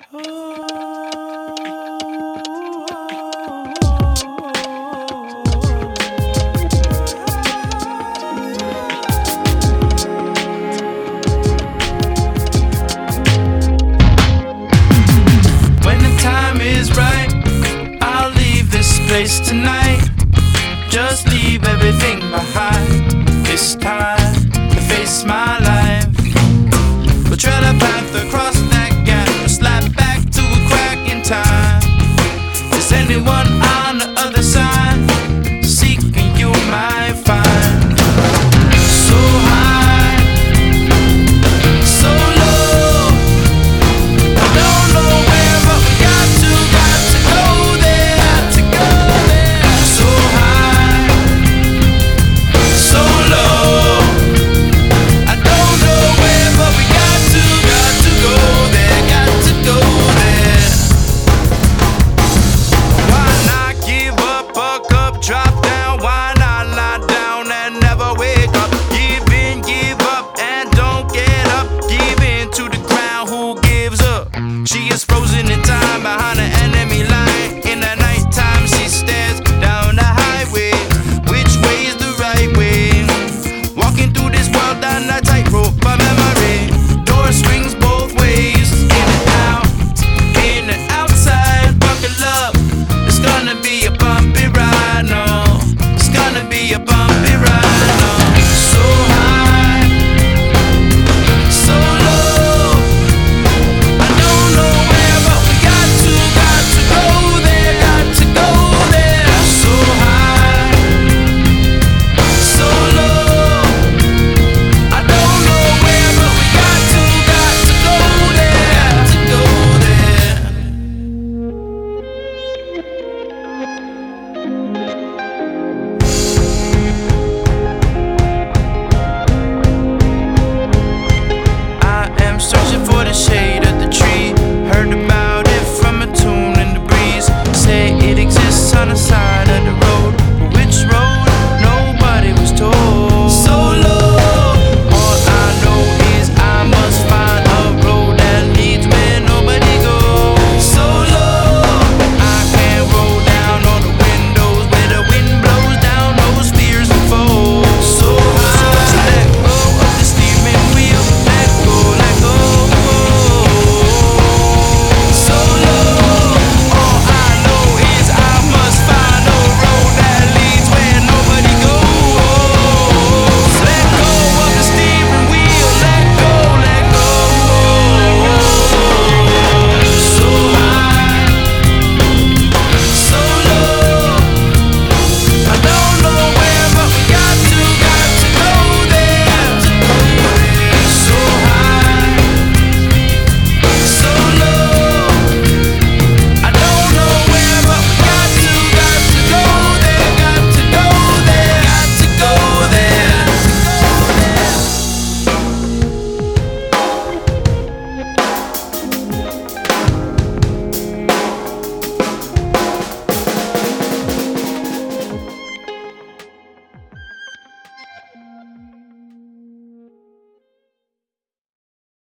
Place tonight, just leave everything behind. This time to face my life. We'll tread a path across that gap, slap back to a crack in time. Is anyone on the other side? Seeking you might find. So high, so low, I don't know where, but we got to go there, to go. Drop down, why not lie down and never wake up? Give in, give up, and don't get up. Give in to the ground, who gives up? She is frozen in time.